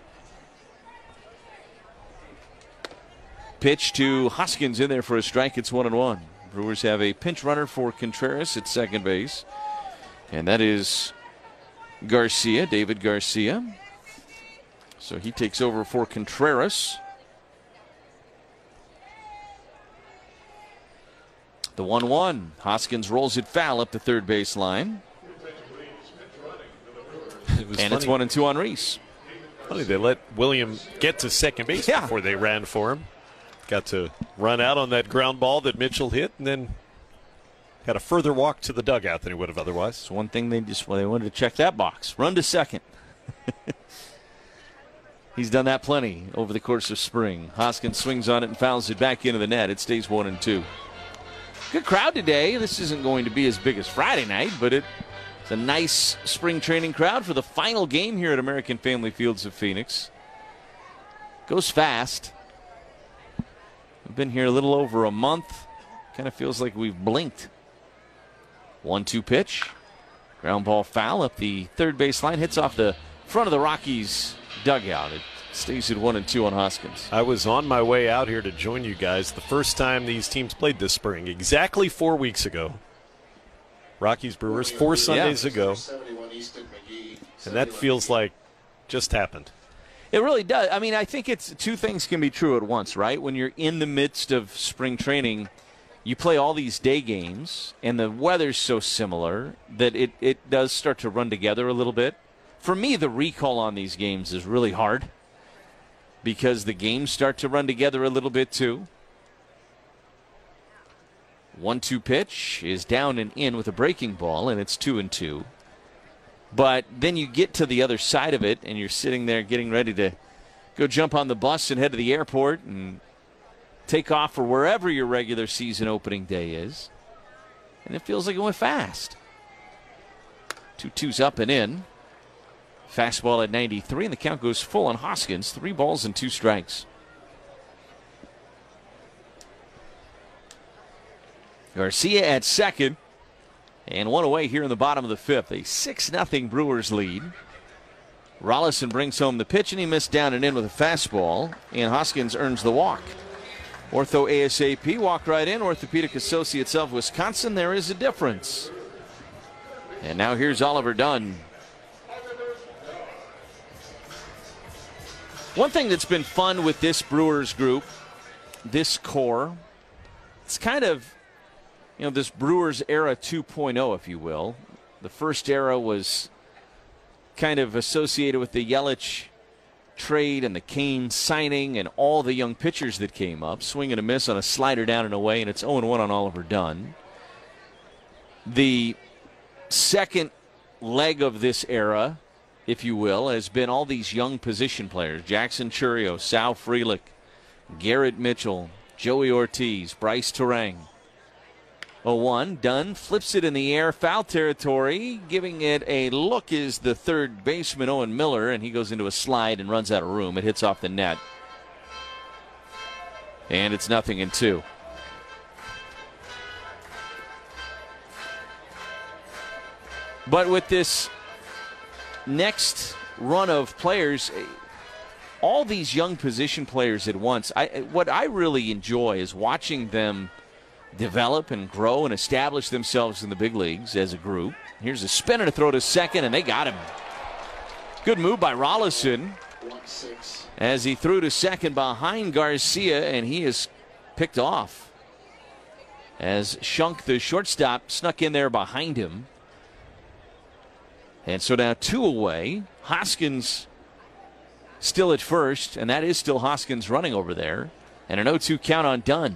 Pitch to Hoskins in there for a strike. It's 1-1. Brewers have a pinch runner for Contreras at second base, and that is Garcia, David Garcia. So he takes over for Contreras. The 1-1. Hoskins rolls it foul up the third base line. And it's 1-2 on Reese. Funny, they let William get to second base before they ran for him. Got to run out on that ground ball that Mitchell hit, and then had a further walk to the dugout than he would have otherwise. It's one thing they wanted to check that box. Run to second. He's done that plenty over the course of spring. Hoskins swings on it and fouls it back into the net. It stays 1-2. Good crowd today. This isn't going to be as big as Friday night, but it's a nice spring training crowd for the final game here at American Family Fields of Phoenix. Goes fast. We've been here a little over a month. Kind of feels like we've blinked. 1-2 pitch. Ground ball foul up the third base line. Hits off the front of the Rockies dugout. It stays at 1-2 on Hoskins. I was on my way out here to join you guys the first time these teams played this spring, exactly 4 weeks ago. Rockies Brewers, 4 Sundays ago. And that feels like just happened. It really does. I mean, I think it's two things can be true at once, right? When you're in the midst of spring training, you play all these day games, and the weather's so similar that it does start to run together a little bit. For me, the recall on these games is really hard because the games start to run together a little bit too. 1-2 pitch is down and in with a breaking ball, and it's 2-2. But then you get to the other side of it, and you're sitting there getting ready to go jump on the bus and head to the airport and take off for wherever your regular season opening day is. And it feels like it went fast. 2-2's up and in. Fastball at 93, and the count goes full on Hoskins. 3 balls and 2 strikes. Garcia at second, and one away here in the bottom of the 5th. A 6-0 Brewers lead. Rollison brings home the pitch, and he missed down and in with a fastball, and Hoskins earns the walk. Ortho ASAP walked right in. Orthopedic Associates of Wisconsin. There is a difference. And now here's Oliver Dunn. One thing that's been fun with this Brewers group, this core, it's kind of, this Brewers era 2.0, if you will. The first era was kind of associated with the Yelich trade and the Kane signing and all the young pitchers that came up. Swing and a miss on a slider down and away, and it's 0-1 on Oliver Dunn. The second leg of this era, if you will, has been all these young position players. Jackson Chourio, Sal Frelick, Garrett Mitchell, Joey Ortiz, Bryce Turang. 0-1, Dunn flips it in the air, foul territory. Giving it a look is the third baseman, Owen Miller, and he goes into a slide and runs out of room. It hits off the net. And it's 0-2. But with this next run of players, all these young position players at once, what I really enjoy is watching them develop and grow and establish themselves in the big leagues as a group. Here's a spinner to throw to second, and they got him. Good move by Rollison as he threw to second behind Garcia, and he is picked off as Shunk, the shortstop, snuck in there behind him. And so now 2 away. Hoskins still at first, and that is still Hoskins running over there. And an 0-2 count on Dunn.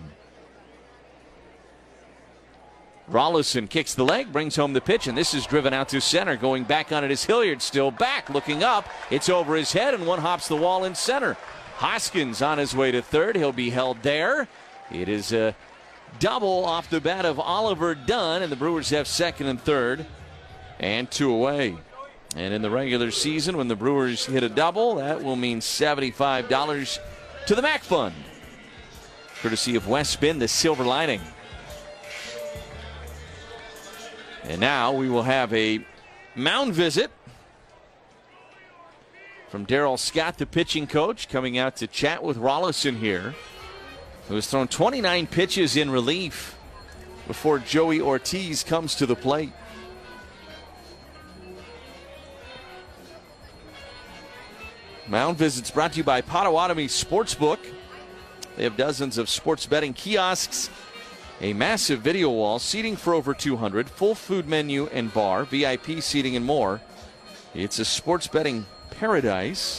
Rollison kicks the leg, brings home the pitch, and this is driven out to center. Going back on it is Hilliard, still back, looking up. It's over his head, and one hops the wall in center. Hoskins on his way to third. He'll be held there. It is a double off the bat of Oliver Dunn, and the Brewers have second and third, and 2 away. And in the regular season, when the Brewers hit a double, that will mean $75 to the MAC Fund, courtesy of West Spin, the Silver Lining. And now we will have a mound visit from Darrell Scott, the pitching coach, coming out to chat with Rollison here, who has thrown 29 pitches in relief before Joey Ortiz comes to the plate. Mound visits brought to you by Potawatomi Sportsbook. They have dozens of sports betting kiosks A massive video wall, seating for over 200, full food menu and bar, VIP seating and more. It's a sports betting paradise.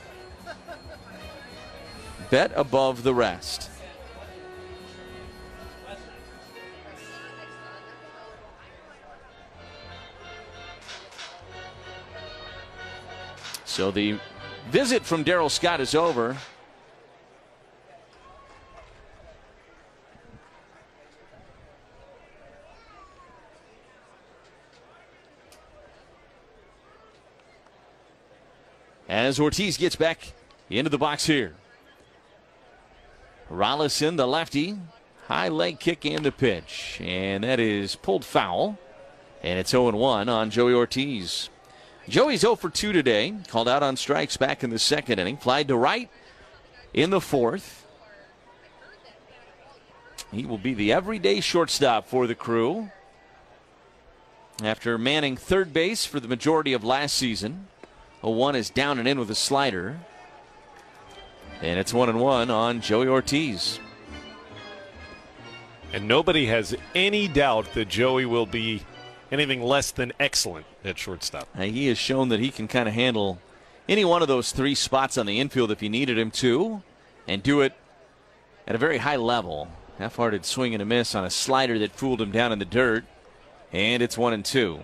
Bet above the rest. So the visit from Darryl Scott is over. As Ortiz gets back into the box here. Rollison, the lefty, high leg kick and the pitch. And that is pulled foul. And it's 0-1 on Joey Ortiz. Joey's 0 for 2 today. Called out on strikes back in the second inning. Flied to right in the fourth. He will be the everyday shortstop for the Crew. After manning third base for the majority of last season. 0-1 is down and in with a slider. And it's 1-1 on Joey Ortiz. And nobody has any doubt that Joey will be anything less than excellent at shortstop. He has shown that he can kind of handle any one of those three spots on the infield if you needed him to, and do it at a very high level. Half-hearted swing and a miss on a slider that fooled him down in the dirt. And it's 1-2.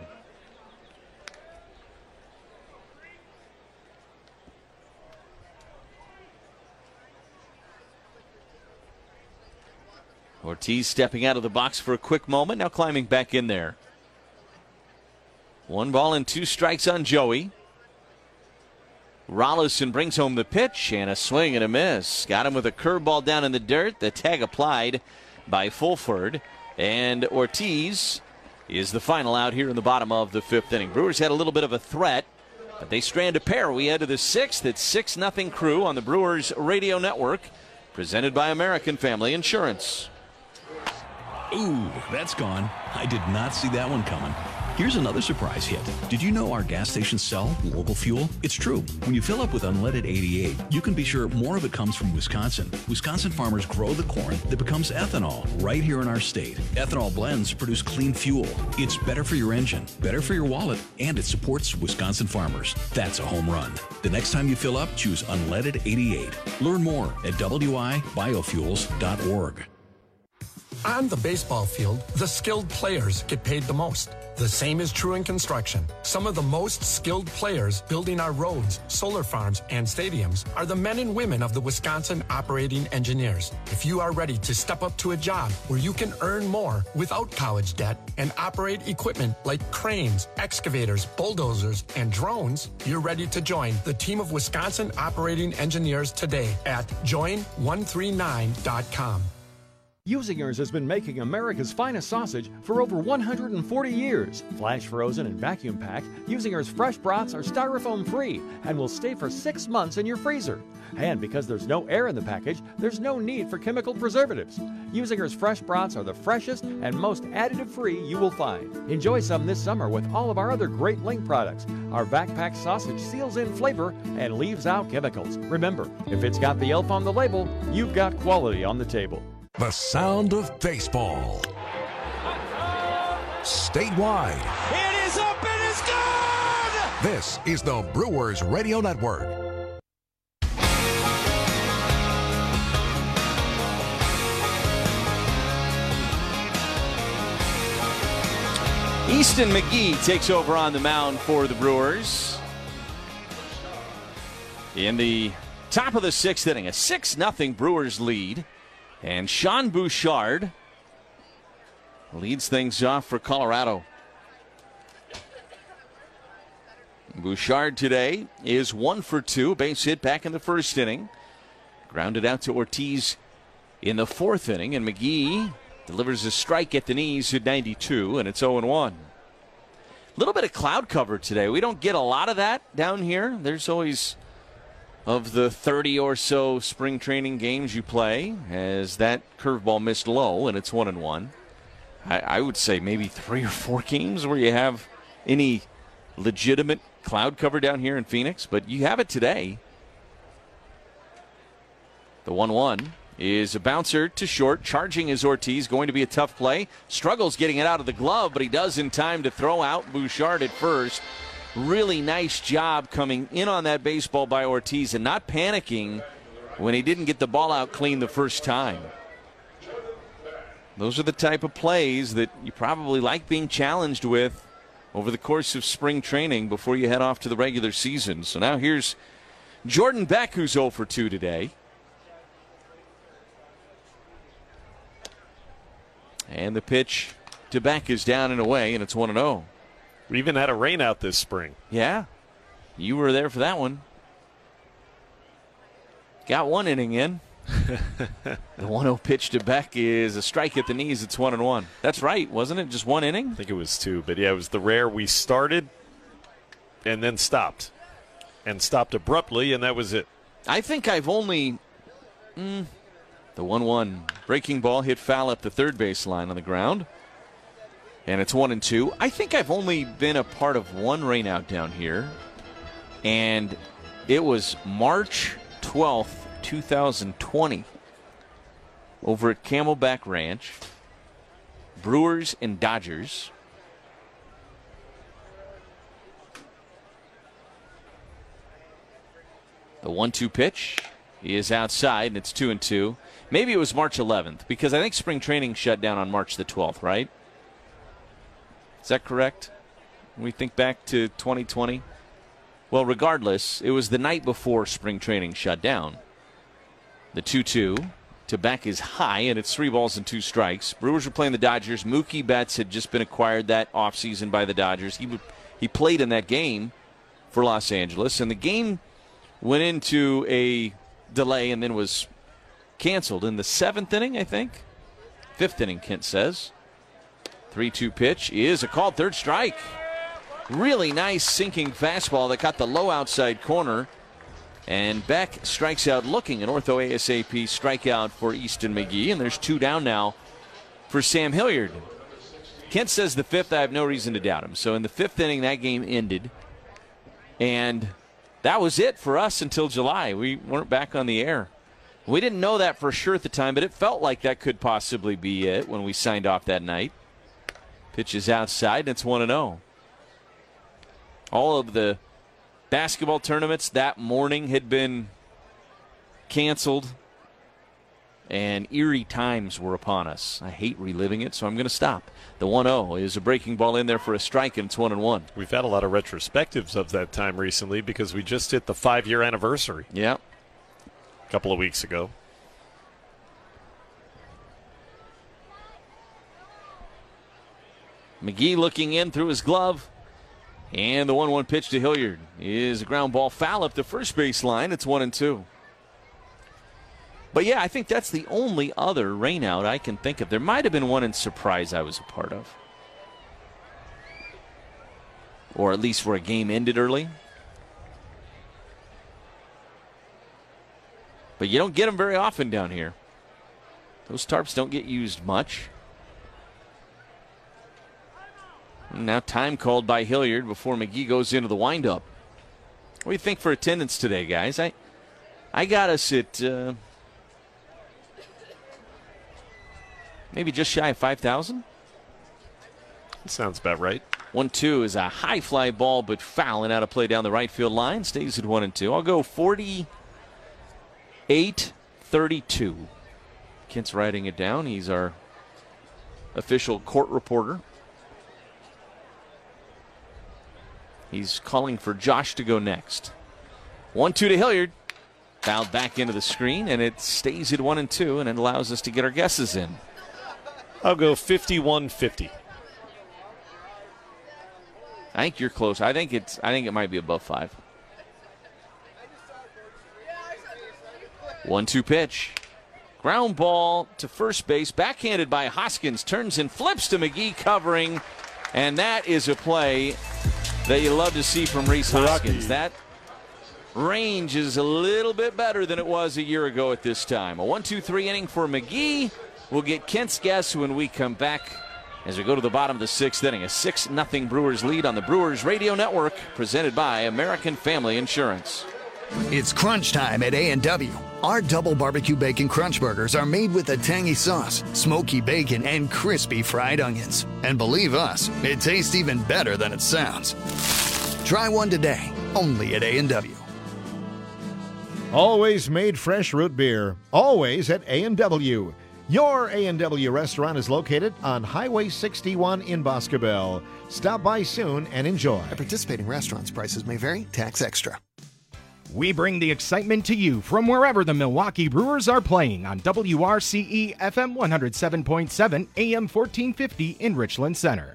Ortiz stepping out of the box for a quick moment, now climbing back in there. 1 ball and 2 strikes on Joey. Rollison brings home the pitch, and a swing and a miss. Got him with a curveball down in the dirt. The tag applied by Fulford. And Ortiz is the final out here in the bottom of the 5th inning. Brewers had a little bit of a threat, but they strand a pair. We head to the 6th. It's 6-0 Crew on the Brewers Radio Network, presented by American Family Insurance. Ooh, that's gone. I did not see that one coming. Here's another surprise hit. Did you know our gas stations sell local fuel? It's true. When you fill up with Unleaded 88, you can be sure more of it comes from Wisconsin. Wisconsin farmers grow the corn that becomes ethanol right here in our state. Ethanol blends produce clean fuel. It's better for your engine, better for your wallet, and it supports Wisconsin farmers. That's a home run. The next time you fill up, choose Unleaded 88. Learn more at wibiofuels.org. On the baseball field, the skilled players get paid the most. The same is true in construction. Some of the most skilled players building our roads, solar farms, and stadiums are the men and women of the Wisconsin Operating Engineers. If you are ready to step up to a job where you can earn more without college debt and operate equipment like cranes, excavators, bulldozers, and drones, you're ready to join the team of Wisconsin Operating Engineers today at join139.com. Usinger's has been making America's finest sausage for over 140 years. Flash frozen and vacuum packed, Usinger's fresh brats are styrofoam free and will stay for 6 months in your freezer. And because there's no air in the package, there's no need for chemical preservatives. Usinger's fresh brats are the freshest and most additive free you will find. Enjoy some this summer with all of our other great Link products. Our vac packed sausage seals in flavor and leaves out chemicals. Remember, if it's got the elf on the label, you've got quality on the table. The sound of baseball. Statewide. It is up, it is good! This is the Brewers Radio Network. Easton McGee takes over on the mound for the Brewers. In the top of the 6th inning, a 6-0 Brewers lead. And Sean Bouchard leads things off for Colorado. Bouchard today is 1 for 2. Base hit back in the 1st inning. Grounded out to Ortiz in the 4th inning. And McGee delivers a strike at the knees at 92. And it's 0-1. A little bit of cloud cover today. We don't get a lot of that down here. There's always, of the 30 or so spring training games you play, as that curveball missed low, and it's 1-1. I would say maybe 3 or 4 games where you have any legitimate cloud cover down here in Phoenix, but you have it today. The 1-1 is a bouncer to short. Charging is Ortiz. Going to be a tough play. Struggles getting it out of the glove, but he does in time to throw out Bouchard at first. Really nice job coming in on that baseball by Ortiz and not panicking when he didn't get the ball out clean the first time. Those are the type of plays that you probably like being challenged with over the course of spring training before you head off to the regular season. So now here's Jordan Beck, who's 0 for 2 today. And the pitch to Beck is down and away, and it's 1-0. We even had a rain out this spring. Yeah, you were there for that one. Got one inning in. The 1-0 pitch to Beck is a strike at the knees. It's 1-1. That's right, wasn't it? Just one inning? I think it was 2, but yeah, it was the rare we started and then stopped. And stopped abruptly, and that was it. I think I've only... the 1-1 breaking ball hit foul up the third base line on the ground. And it's 1-2. I think I've only been a part of one rainout down here. And it was March 12th, 2020. Over at Camelback Ranch. Brewers and Dodgers. The 1-2 pitch is outside, and it's 2-2. Maybe it was March 11th, because I think spring training shut down on March the 12th, right? Is that correct? When we think back to 2020? Well, regardless, it was the night before spring training shut down. The 2-2 to Beck is high, and it's 3 balls and 2 strikes. Brewers were playing the Dodgers. Mookie Betts had just been acquired that offseason by the Dodgers. He played in that game for Los Angeles, and the game went into a delay and then was canceled in the 7th inning, I think. 5th inning, Kent says. 3-2 pitch is a called third strike. Really nice sinking fastball that got the low outside corner. And Beck strikes out looking. An ortho ASAP strikeout for Easton McGee. And there's 2 down now for Sam Hilliard. Kent says the 5th, I have no reason to doubt him. So in the 5th inning, that game ended. And that was it for us until July. We weren't back on the air. We didn't know that for sure at the time, but it felt like that could possibly be it when we signed off that night. Pitch is outside, and it's 1-0. All of the basketball tournaments that morning had been canceled, and eerie times were upon us. I hate reliving it, so I'm going to stop. The 1-0 is a breaking ball in there for a strike, and it's 1-1. We've had a lot of retrospectives of that time recently because we just hit the 5-year anniversary. Yeah. A couple of weeks ago. McGee looking in through his glove. And the 1-1 pitch to Hilliard is a ground ball foul up the first base line. It's 1-2. But yeah, I think that's the only other rainout I can think of. There might have been one in Surprise I was a part of. Or at least where a game ended early. But you don't get them very often down here. Those tarps don't get used much. Now time called by Hilliard before McGee goes into the windup. What do you think for attendance today, guys? I got us at maybe just shy of 5,000. Sounds about right. 1-2 is a high fly ball, but foul and out of play down the right field line. Stays at 1-2. I'll go 48-32. Kent's writing it down. He's our official court reporter. He's calling for Josh to go next. 1-2 to Hilliard. Fouled back into the screen, and it stays at 1-2, and it allows us to get our guesses in. I'll go 51-50. I think you're close. I think it might be above 5. 1-2 pitch. Ground ball to first base. Backhanded by Hoskins. Turns and flips to McGee covering. And that is a play that you love to see from Rhys Hoskins. That range is a little bit better than it was a year ago at this time. A 1-2-3 inning for McGee. We'll get Kent's guess when we come back as we go to the bottom of the 6th inning. A 6-0 Brewers lead on the Brewers Radio Network, presented by American Family Insurance. It's crunch time at A&W. Our double barbecue bacon crunch burgers are made with a tangy sauce, smoky bacon, and crispy fried onions. And believe us, it tastes even better than it sounds. Try one today, only at A&W. Always made fresh root beer, always at A&W. Your A&W restaurant is located on Highway 61 in Boscobel. Stop by soon and enjoy. At participating restaurants, prices may vary, tax extra. We bring the excitement to you from wherever the Milwaukee Brewers are playing on WRCE FM 107.7 AM 1450 in Richland Center.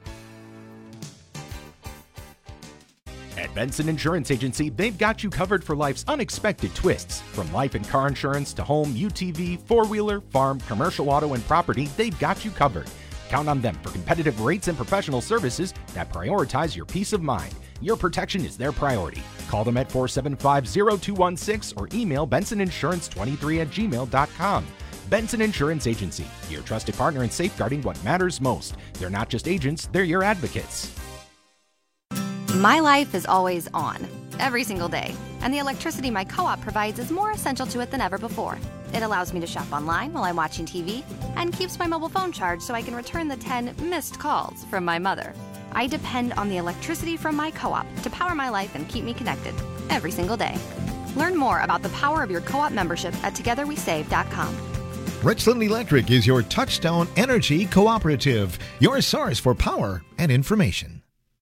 At Benson Insurance Agency, they've got you covered for life's unexpected twists. From life and car insurance to home, UTV, four-wheeler, farm, commercial auto, and property, they've got you covered. Count on them for competitive rates and professional services that prioritize your peace of mind. Your protection is their priority. Call them at 475-0216 or email bensoninsurance23@gmail.com. Benson Insurance Agency, your trusted partner in safeguarding what matters most. They're not just agents, they're your advocates. My life is always on, every single day, and the electricity my co-op provides is more essential to it than ever before. It allows me to shop online while I'm watching TV and keeps my mobile phone charged so I can return the 10 missed calls from my mother. I depend on the electricity from my co-op to power my life and keep me connected every single day. Learn more about the power of your co-op membership at togetherwesave.com. Richland Electric is your touchstone energy cooperative, your source for power and information.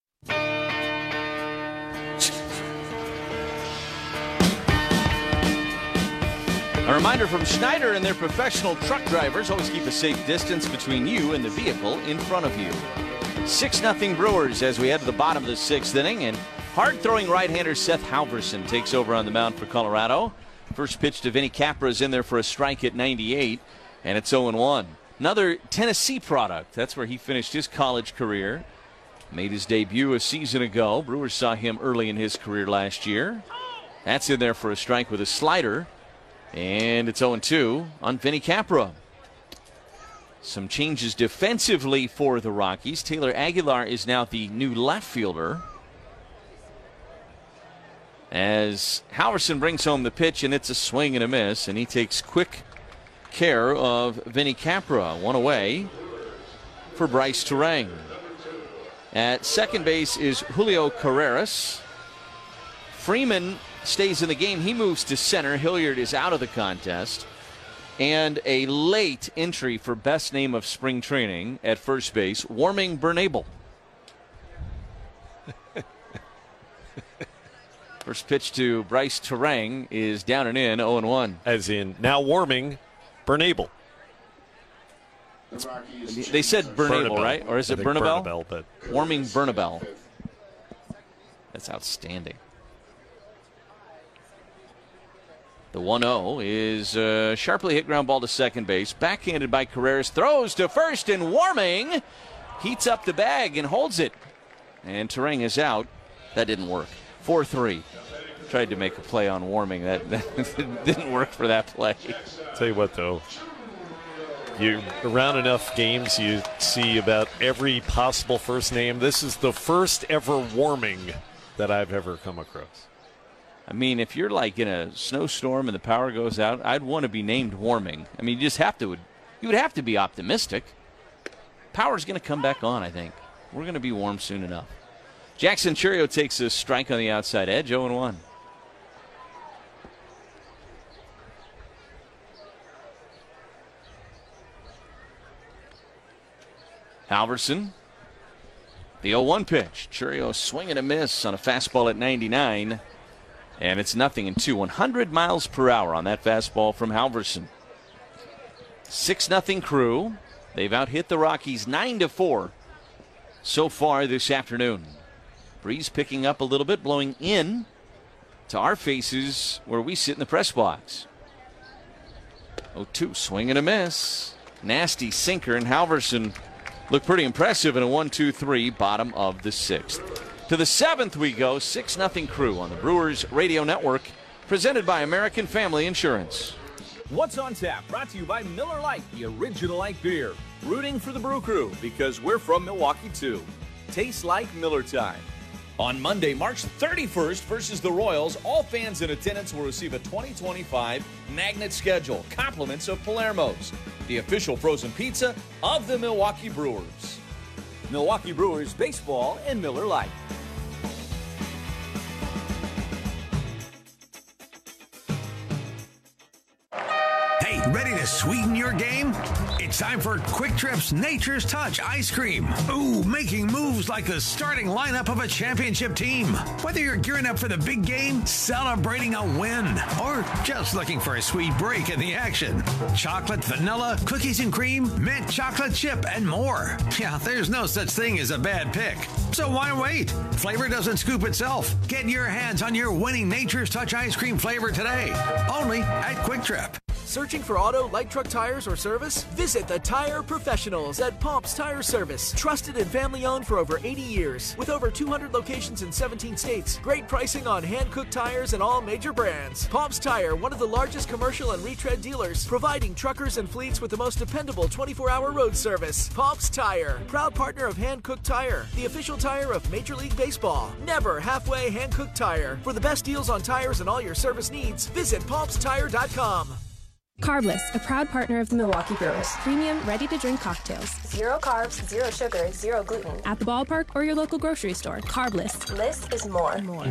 A reminder from Schneider and their professional truck drivers, always keep a safe distance between you and the vehicle in front of you. 6-0 Brewers as we head to the bottom of the 6th inning, and hard-throwing right-hander Seth Halverson takes over on the mound for Colorado. First pitch to Vinny Capra is in there for a strike at 98, and it's 0-1. Another Tennessee product. That's where he finished his college career. Made his debut a season ago. Brewers saw him early in his career last year. That's in there for a strike with a slider. And it's 0-2 on Vinny Capra. Some changes defensively for the Rockies. Taylor Aguilar is now the new left fielder, as Halverson brings home the pitch, and it's a swing and a miss, and he takes quick care of Vinny Capra. One away for Bryce Turang. At second base is Julio Carreras. Freeman stays in the game. He moves to center. Hilliard is out of the contest. And a late entry for best name of spring training at first base, Warming Bernabel. First pitch to Bryce Turang is down and in, 0-1. As in, now Warming Bernabel. They said Bernabel, right? Or is it Bernabel? But Warming Bernabel. That's outstanding. The 1-0 is a sharply hit ground ball to second base. Backhanded by Carreras. Throws to first, and Warming heats up the bag and holds it. And Turang is out. That didn't work. 4-3. Tried to make a play on Warming. That didn't work for that play. Tell you what, though. You around enough games, you see about every possible first name. This is the first ever Warming that I've ever come across. I mean, if you're like in a snowstorm and the power goes out, I'd want to be named Warming. I mean, you would have to be optimistic. Power's going to come back on, I think. We're going to be warm soon enough. Jackson Chourio takes a strike on the outside edge, 0-1. Halverson, the 0-1 pitch. Chourio swing and a miss on a fastball at 99. And it's 0-2. 100 miles per hour on that fastball from Halverson. 6-0 Crew. They've out-hit the Rockies 9-4 so far this afternoon. Breeze picking up a little bit, blowing in to our faces where we sit in the press box. 0-2, swing and a miss. Nasty sinker, and Halverson looked pretty impressive in a 1-2-3, bottom of the 6th. To the 7th we go, 6-0 Crew on the Brewers Radio Network, presented by American Family Insurance. What's on Tap, brought to you by Miller Lite, the original light beer. Rooting for the Brew Crew, because we're from Milwaukee too. Tastes like Miller time. On Monday, March 31st versus the Royals, all fans in attendance will receive a 2025 Magnet schedule, compliments of Palermo's, the official frozen pizza of the Milwaukee Brewers. Milwaukee Brewers Baseball and Miller Lite. Hey, ready to sweeten your game? It's time for Quick Trip's Nature's Touch Ice Cream. Ooh, making moves like the starting lineup of a championship team. Whether you're gearing up for the big game, celebrating a win, or just looking for a sweet break in the action. Chocolate, vanilla, cookies and cream, mint chocolate chip, and more. Yeah, there's no such thing as a bad pick. So why wait? Flavor doesn't scoop itself. Get your hands on your winning Nature's Touch Ice Cream flavor today. Only at Quick Trip. Searching for auto, light truck tires, or service? Visit the Tire Professionals at Pomp's Tire Service. Trusted and family-owned for over 80 years. With over 200 locations in 17 states. Great pricing on hand-cooked tires and all major brands. Pomp's Tire, one of the largest commercial and retread dealers, providing truckers and fleets with the most dependable 24-hour road service. Pomp's Tire, proud partner of Hand-Cooked Tire, the official tire of Major League Baseball. Never halfway Hand-Cooked Tire. For the best deals on tires and all your service needs, visit pompstire.com. Carbless, a proud partner of the Milwaukee Brewers. Premium, ready-to-drink cocktails. 0 carbs, 0 sugar, 0 gluten. At the ballpark or your local grocery store. Carbless. Less is more.